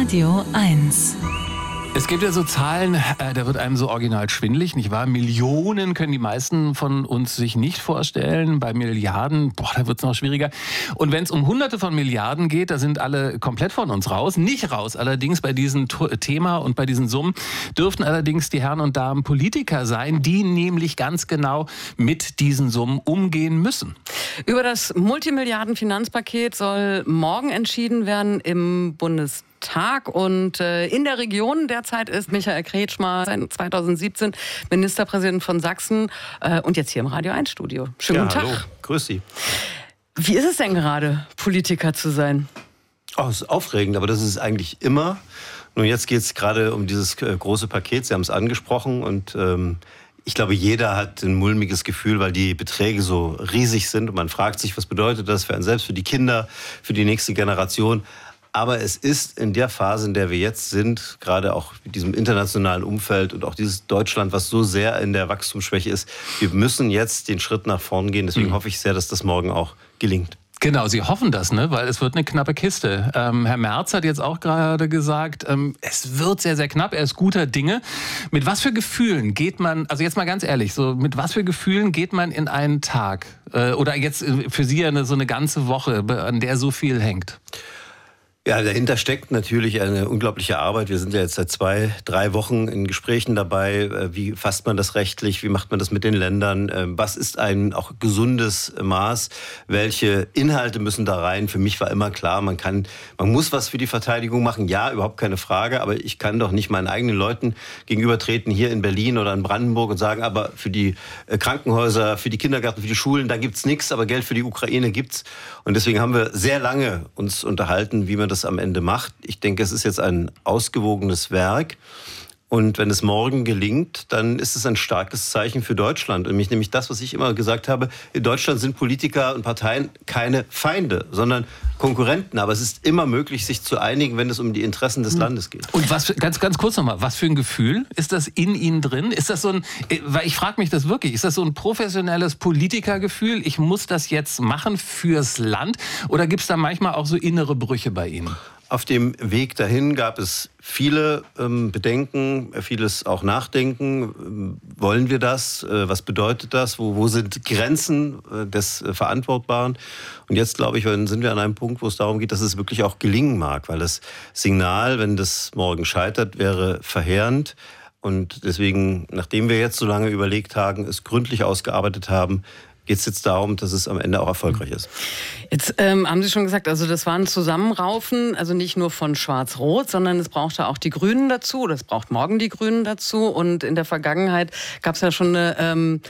Radio 1. Es gibt ja so Zahlen, da wird einem so original schwindelig, nicht wahr? Millionen können die meisten von uns sich nicht vorstellen. Bei Milliarden, da wird es noch schwieriger. Und wenn es um Hunderte von Milliarden geht, da sind alle komplett von uns raus. Nicht raus allerdings bei diesem Thema und bei diesen Summen dürften allerdings die Herren und Damen Politiker sein, die nämlich ganz genau mit diesen Summen umgehen müssen. Über das Multimilliarden-Finanzpaket soll morgen entschieden werden im Bundestag. Und in der Region derzeit ist Michael Kretschmer seit 2017 Ministerpräsident von Sachsen und jetzt hier im Radio 1 Studio. Schönen guten Tag. Hallo, grüß Sie. Wie ist es denn gerade, Politiker zu sein? Es ist aufregend, aber das ist es eigentlich immer. Nun, jetzt geht es gerade um dieses große Paket, Sie haben es angesprochen und ich glaube, jeder hat ein mulmiges Gefühl, weil die Beträge so riesig sind und man fragt sich, was bedeutet das für einen selbst, für die Kinder, für die nächste Generation. Aber es ist in der Phase, in der wir jetzt sind, gerade auch mit diesem internationalen Umfeld und auch dieses Deutschland, was so sehr in der Wachstumsschwäche ist, wir müssen jetzt den Schritt nach vorn gehen. Deswegen hoffe ich sehr, dass das morgen auch gelingt. Genau, Sie hoffen das, ne? Weil es wird eine knappe Kiste. Herr Merz hat jetzt auch gerade gesagt, es wird sehr, sehr knapp, er ist guter Dinge. Mit was für Gefühlen geht man, also jetzt mal ganz ehrlich, so mit was für Gefühlen geht man in einen Tag? Oder jetzt für Sie so eine ganze Woche, an der so viel hängt? Ja, dahinter steckt natürlich eine unglaubliche Arbeit. Wir sind ja jetzt seit 2-3 Wochen in Gesprächen dabei. Wie fasst man das rechtlich? Wie macht man das mit den Ländern? Was ist ein auch gesundes Maß? Welche Inhalte müssen da rein? Für mich war immer klar, man muss was für die Verteidigung machen. Ja, überhaupt keine Frage. Aber ich kann doch nicht meinen eigenen Leuten gegenübertreten hier in Berlin oder in Brandenburg und sagen, aber für die Krankenhäuser, für die Kindergärten, für die Schulen, da gibt's nichts, aber Geld für die Ukraine gibt's. Und deswegen haben wir sehr lange uns unterhalten, wie man das am Ende macht. Ich denke, es ist jetzt ein ausgewogenes Werk. Und wenn es morgen gelingt, dann ist es ein starkes Zeichen für Deutschland. Nämlich das, was ich immer gesagt habe, in Deutschland sind Politiker und Parteien keine Feinde, sondern Konkurrenten. Aber es ist immer möglich, sich zu einigen, wenn es um die Interessen des Landes geht. Und ganz kurz nochmal, was für ein Gefühl ist das in Ihnen drin? Ist das weil ich frage mich das wirklich, ist das so ein professionelles Politikergefühl, ich muss das jetzt machen fürs Land? Oder gibt es da manchmal auch so innere Brüche bei Ihnen? Auf dem Weg dahin gab es viele Bedenken, vieles auch Nachdenken. Wollen wir das? Was bedeutet das? Wo sind Grenzen des Verantwortbaren? Und jetzt, glaube ich, sind wir an einem Punkt, wo es darum geht, dass es wirklich auch gelingen mag. Weil das Signal, wenn das morgen scheitert, wäre verheerend. Und deswegen, nachdem wir jetzt so lange überlegt haben, es gründlich ausgearbeitet haben, geht es jetzt darum, dass es am Ende auch erfolgreich ist. Jetzt haben Sie schon gesagt, also das war ein Zusammenraufen, also nicht nur von Schwarz-Rot, sondern es brauchte auch die Grünen dazu, oder es braucht morgen die Grünen dazu. Und in der Vergangenheit gab es ja schon eine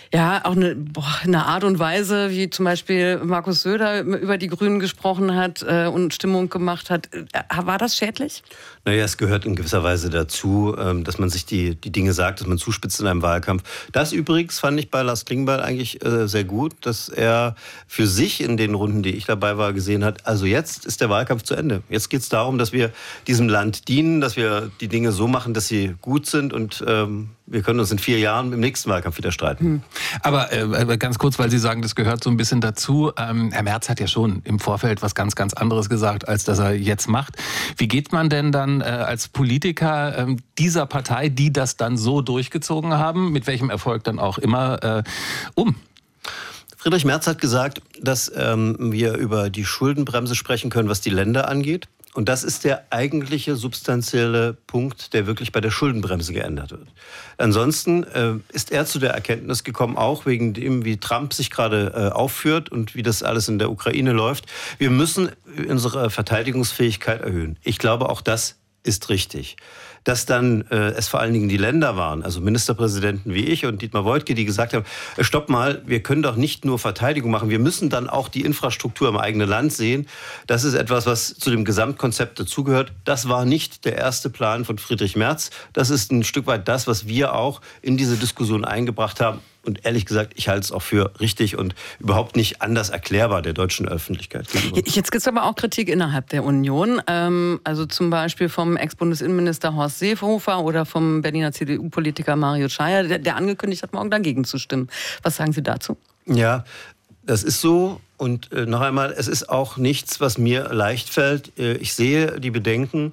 Art und Weise, wie zum Beispiel Markus Söder über die Grünen gesprochen hat und Stimmung gemacht hat. War das schädlich? Naja, es gehört in gewisser Weise dazu, dass man sich die Dinge sagt, dass man zuspitzt in einem Wahlkampf. Das übrigens fand ich bei Lars Klingbeil eigentlich sehr gut, dass er für sich in den Runden, die ich dabei war, gesehen hat, also jetzt ist der Wahlkampf zu Ende. Jetzt geht es darum, dass wir diesem Land dienen, dass wir die Dinge so machen, dass sie gut sind und wir können uns in 4 Jahren im nächsten Wahlkampf wieder streiten. Aber ganz kurz, weil Sie sagen, das gehört so ein bisschen dazu. Herr Merz hat ja schon im Vorfeld was ganz, ganz anderes gesagt, als das er jetzt macht. Wie geht man denn dann als Politiker dieser Partei, die das dann so durchgezogen haben, mit welchem Erfolg dann auch immer, um? Friedrich Merz hat gesagt, dass wir über die Schuldenbremse sprechen können, was die Länder angeht. Und das ist der eigentliche substanzielle Punkt, der wirklich bei der Schuldenbremse geändert wird. Ansonsten ist er zu der Erkenntnis gekommen, auch wegen dem, wie Trump sich gerade aufführt und wie das alles in der Ukraine läuft. Wir müssen unsere Verteidigungsfähigkeit erhöhen. Ich glaube, auch das ist richtig. Dass dann es vor allen Dingen die Länder waren, also Ministerpräsidenten wie ich und Dietmar Woidke, die gesagt haben, stopp mal, wir können doch nicht nur Verteidigung machen, wir müssen dann auch die Infrastruktur im eigenen Land sehen. Das ist etwas, was zu dem Gesamtkonzept dazugehört. Das war nicht der erste Plan von Friedrich Merz. Das ist ein Stück weit das, was wir auch in diese Diskussion eingebracht haben. Und ehrlich gesagt, ich halte es auch für richtig und überhaupt nicht anders erklärbar der deutschen Öffentlichkeit gegenüber. Jetzt gibt es aber auch Kritik innerhalb der Union. Also zum Beispiel vom Ex-Bundesinnenminister Horst Seehofer oder vom Berliner CDU-Politiker Mario Schaier, der angekündigt hat, morgen dagegen zu stimmen. Was sagen Sie dazu? Ja, das ist so. Und noch einmal, es ist auch nichts, was mir leicht fällt. Ich sehe die Bedenken.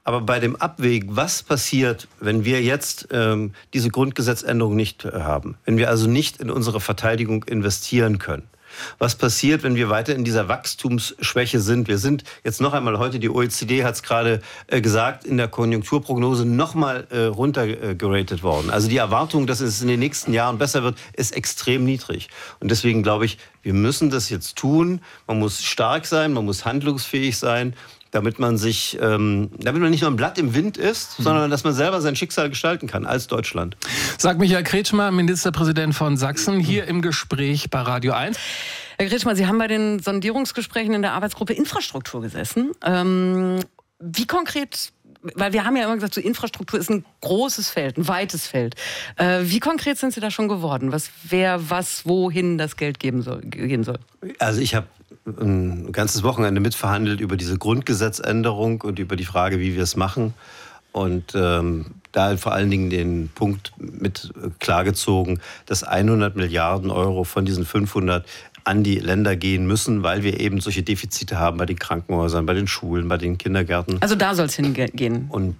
Aber bei dem Abwägen, was passiert, wenn wir jetzt diese Grundgesetzänderung nicht haben, wenn wir also nicht in unsere Verteidigung investieren können, was passiert, wenn wir weiter in dieser Wachstumsschwäche sind? Wir sind jetzt noch einmal heute, die OECD hat es gerade gesagt, in der Konjunkturprognose noch mal runtergeratet worden. Also die Erwartung, dass es in den nächsten Jahren besser wird, ist extrem niedrig. Und deswegen glaube ich, wir müssen das jetzt tun. Man muss stark sein, man muss handlungsfähig sein, damit man nicht nur ein Blatt im Wind ist, sondern dass man selber sein Schicksal gestalten kann als Deutschland. Sagt Michael Kretschmer, Ministerpräsident von Sachsen, hier im Gespräch bei Radio 1. Herr Kretschmer, Sie haben bei den Sondierungsgesprächen in der Arbeitsgruppe Infrastruktur gesessen. Wie konkret, weil wir haben ja immer gesagt, so Infrastruktur ist ein großes Feld, ein weites Feld. Wie konkret sind Sie da schon geworden? Wohin das Geld gehen soll? Also ich habe ein ganzes Wochenende mitverhandelt über diese Grundgesetzänderung und über die Frage, wie wir es machen. Und da vor allen Dingen den Punkt mit klargezogen, dass 100 Milliarden Euro von diesen 500 an die Länder gehen müssen, weil wir eben solche Defizite haben bei den Krankenhäusern, bei den Schulen, bei den Kindergärten. Also da soll es hingehen. Und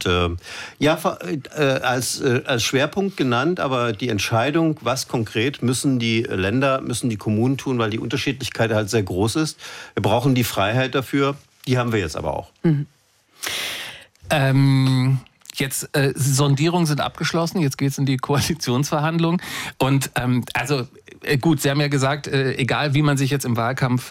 als Schwerpunkt genannt, aber die Entscheidung, was konkret müssen die Länder, müssen die Kommunen tun, weil die Unterschiedlichkeit halt sehr groß ist. Wir brauchen die Freiheit dafür, die haben wir jetzt aber auch. Jetzt Sondierungen sind abgeschlossen, jetzt geht es in die Koalitionsverhandlungen. Und gut, Sie haben ja gesagt, egal wie man sich jetzt im Wahlkampf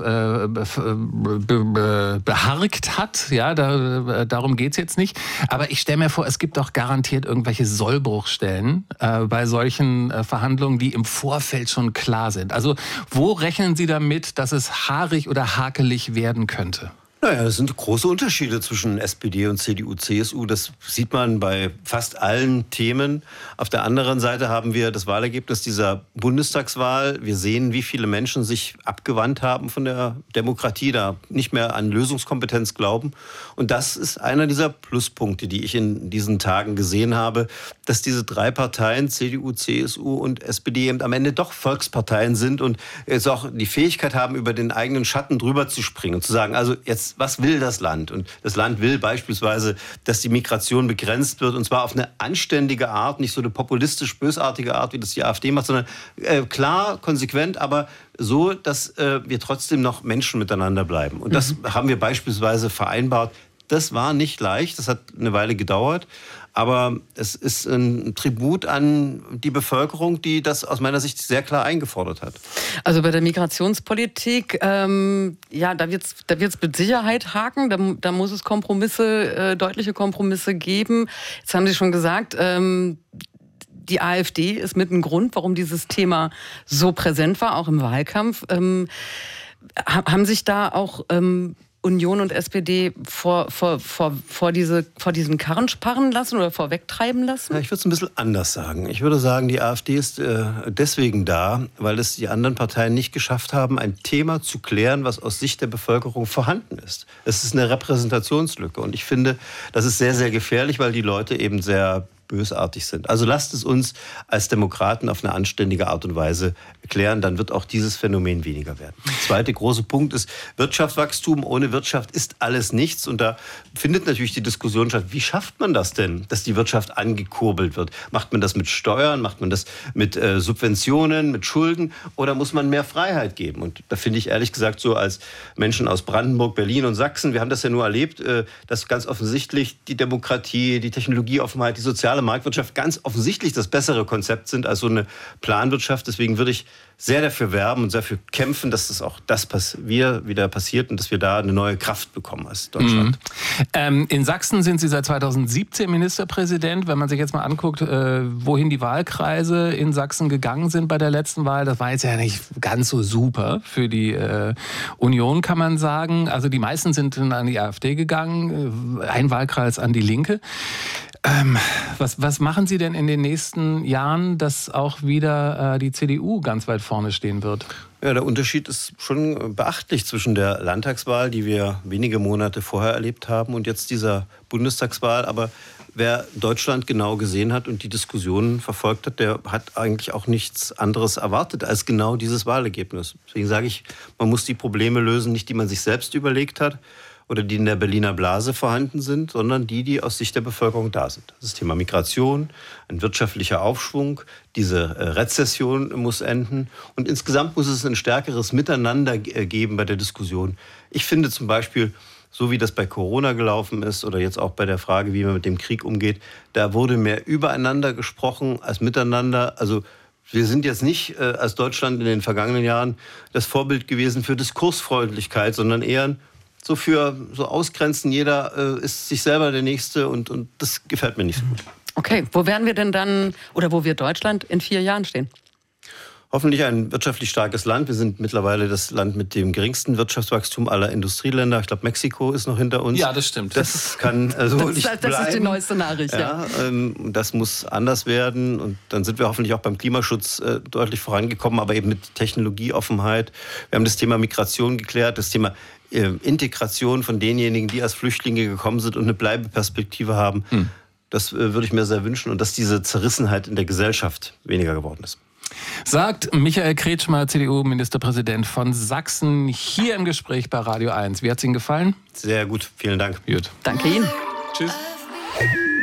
beharkt hat, ja, darum geht es jetzt nicht. Aber ich stelle mir vor, es gibt doch garantiert irgendwelche Sollbruchstellen bei solchen Verhandlungen, die im Vorfeld schon klar sind. Also wo rechnen Sie damit, dass es haarig oder hakelig werden könnte? Naja, es sind große Unterschiede zwischen SPD und CDU, CSU. Das sieht man bei fast allen Themen. Auf der anderen Seite haben wir das Wahlergebnis dieser Bundestagswahl. Wir sehen, wie viele Menschen sich abgewandt haben von der Demokratie, da nicht mehr an Lösungskompetenz glauben. Und das ist einer dieser Pluspunkte, die ich in diesen Tagen gesehen habe, dass diese drei Parteien, CDU, CSU und SPD, eben am Ende doch Volksparteien sind und jetzt auch die Fähigkeit haben, über den eigenen Schatten drüber zu springen und zu sagen, also jetzt, was will das Land? Und das Land will beispielsweise, dass die Migration begrenzt wird, und zwar auf eine anständige Art, nicht so eine populistisch-bösartige Art, wie das die AfD macht, sondern klar, konsequent, aber so, dass wir trotzdem noch Menschen miteinander bleiben. Und das haben wir beispielsweise vereinbart. Das war nicht leicht, das hat eine Weile gedauert. Aber es ist ein Tribut an die Bevölkerung, die das aus meiner Sicht sehr klar eingefordert hat. Also bei der Migrationspolitik, da wird's mit Sicherheit haken. Da muss es deutliche Kompromisse geben. Jetzt haben Sie schon gesagt, die AfD ist mit ein Grund, warum dieses Thema so präsent war, auch im Wahlkampf. Haben sich da auch Union und SPD vor diesen Karren sparren lassen oder vorwegtreiben lassen? Ja, ich würde es ein bisschen anders sagen. Ich würde sagen, die AfD ist deswegen da, weil es die anderen Parteien nicht geschafft haben, ein Thema zu klären, was aus Sicht der Bevölkerung vorhanden ist. Es ist eine Repräsentationslücke. Und ich finde, das ist sehr, sehr gefährlich, weil die Leute eben sehr bösartig sind. Also lasst es uns als Demokraten auf eine anständige Art und Weise klären, dann wird auch dieses Phänomen weniger werden. Der zweite große Punkt ist Wirtschaftswachstum. Ohne Wirtschaft ist alles nichts. Und da findet natürlich die Diskussion statt, wie schafft man das denn, dass die Wirtschaft angekurbelt wird? Macht man das mit Steuern? Macht man das mit Subventionen, mit Schulden? Oder muss man mehr Freiheit geben? Und da finde ich ehrlich gesagt so als Menschen aus Brandenburg, Berlin und Sachsen, wir haben das ja nur erlebt, dass ganz offensichtlich die Demokratie, die Technologieoffenheit, die soziale Marktwirtschaft ganz offensichtlich das bessere Konzept sind als so eine Planwirtschaft. Deswegen würde ich sehr dafür werben und sehr dafür kämpfen, dass das auch wieder passiert und dass wir da eine neue Kraft bekommen als Deutschland. In Sachsen sind Sie seit 2017 Ministerpräsident. Wenn man sich jetzt mal anguckt, wohin die Wahlkreise in Sachsen gegangen sind bei der letzten Wahl, das war jetzt ja nicht ganz so super für die Union, kann man sagen. Also die meisten sind an die AfD gegangen, ein Wahlkreis an die Linke. Was machen Sie denn in den nächsten Jahren, dass auch wieder die CDU ganz weit vorne stehen wird? Ja, der Unterschied ist schon beachtlich zwischen der Landtagswahl, die wir wenige Monate vorher erlebt haben, und jetzt dieser Bundestagswahl. Aber wer Deutschland genau gesehen hat und die Diskussionen verfolgt hat, der hat eigentlich auch nichts anderes erwartet als genau dieses Wahlergebnis. Deswegen sage ich, man muss die Probleme lösen, nicht die man sich selbst überlegt hat. oder die in der Berliner Blase vorhanden sind, sondern die aus Sicht der Bevölkerung da sind. Das Thema Migration, ein wirtschaftlicher Aufschwung, diese Rezession muss enden und insgesamt muss es ein stärkeres Miteinander geben bei der Diskussion. Ich finde zum Beispiel, so wie das bei Corona gelaufen ist oder jetzt auch bei der Frage, wie man mit dem Krieg umgeht, da wurde mehr übereinander gesprochen als miteinander. Also wir sind jetzt nicht als Deutschland in den vergangenen Jahren das Vorbild gewesen für Diskursfreundlichkeit, sondern eher so für so Ausgrenzen. Jeder ist sich selber der Nächste und das gefällt mir nicht so gut. Okay, wo werden wir denn dann oder wo wird Deutschland in 4 Jahren stehen? Hoffentlich ein wirtschaftlich starkes Land. Wir sind mittlerweile das Land mit dem geringsten Wirtschaftswachstum aller Industrieländer. Ich glaube, Mexiko ist noch hinter uns. Ja, das stimmt. Das kann so nicht bleiben. Das ist die neueste Nachricht, ja. Das muss anders werden. Und dann sind wir hoffentlich auch beim Klimaschutz deutlich vorangekommen, aber eben mit Technologieoffenheit. Wir haben das Thema Migration geklärt, das Thema Integration von denjenigen, die als Flüchtlinge gekommen sind und eine Bleibeperspektive haben. Das würde ich mir sehr wünschen und dass diese Zerrissenheit in der Gesellschaft weniger geworden ist. Sagt Michael Kretschmer, CDU-Ministerpräsident von Sachsen, hier im Gespräch bei Radio 1. Wie hat es Ihnen gefallen? Sehr gut, vielen Dank. Gut. Danke Ihnen. Tschüss.